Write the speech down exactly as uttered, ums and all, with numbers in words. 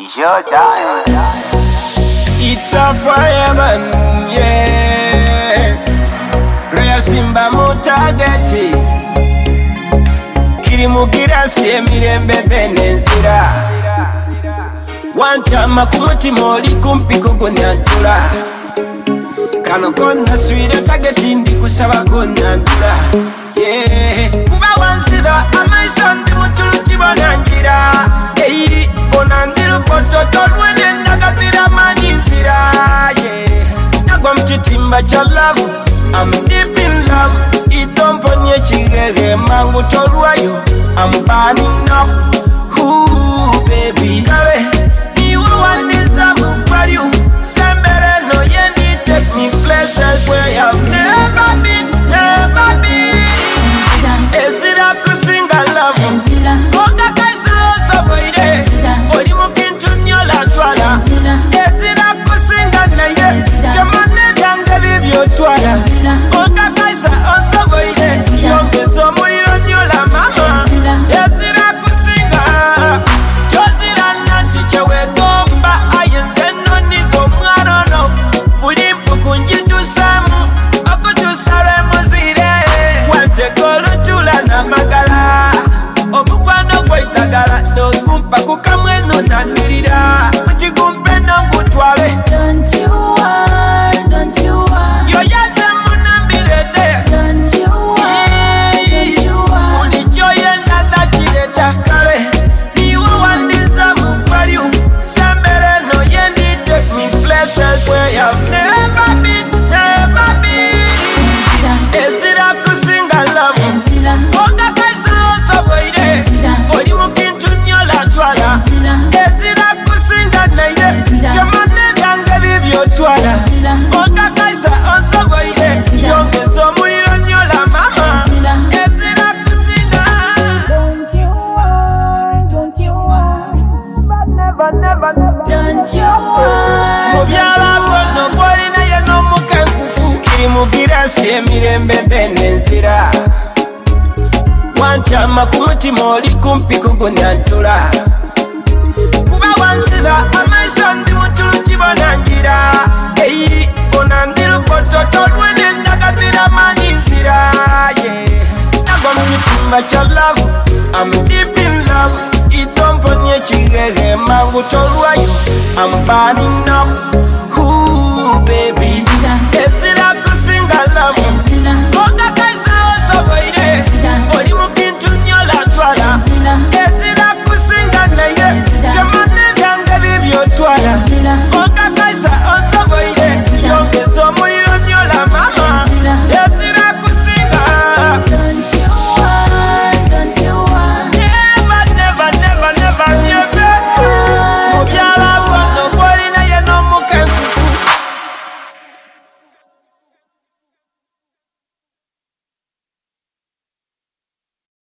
It's your time. It's a fireman, yeah. Rare Simba mutageti Kirimugira siye mirembe benenzira Wanchama kumutima oli kumpi kugunyantula Kano konna swire tageti ndi kusaba kunyantula Yeah Kuba wansiba amaiso ndi mutulu kibonangira Hey Onandiru pototo lwene ndagatira maninzira Yeah Nagwa mchitimba cha love I'm deep in love Itomponye chigege mangu tolwayo I'm burning up Ooh baby Kale Niwe wandiza mvalue Sembere no yendi take me places where I've never been Never been Ezira kusinga love Konga kaisa oso boide Oli mukintu nyola twala Ezira kusinga na ye Kamane byange bibyo twala Konga kaisa oso boide Yongezo muliro nyola mama Ezira kusinga Chozira nanchi chewe gomba Ayenze no nizo mwarono Buli mpuku njitu samu Okutusare muzire Wante kolu chula na magala Omukwano kwa itagala No kumpa kukamwe no nanirira Mchikumpe no ngutwale Don't you worry, don't you worry. Yo yaze munambirete Don't you worry, don't you worry. Unichoye nanda chileta kale Niwe wandiza mvalue Sembere no yendi take me places where I've never been, never been Ezira kusinga love Konga kaisa oso boide Oli mukintu nyola twala Ezira kusinga na ye Kamane byange bibyo twala Konga kaisa oso boide Yongezo muliro nyola mama Ezira kusinga Don't you worry, don't you worry. Never, never, never Don't you worry. Mubyala bono gwoli naye n'omukenkufu Kirimugira siye mirembe benenzira Wanchama kumutima oli kumpi kugunyantula Kuba wansiba amaiso ndi mutulu kibonangira Hey onandiru pototo lwene ndagatira maninzira Yeah Nagwa mukitimba cha love I'm deep in love Itomponye chigege mangu tolwayo I'm burning up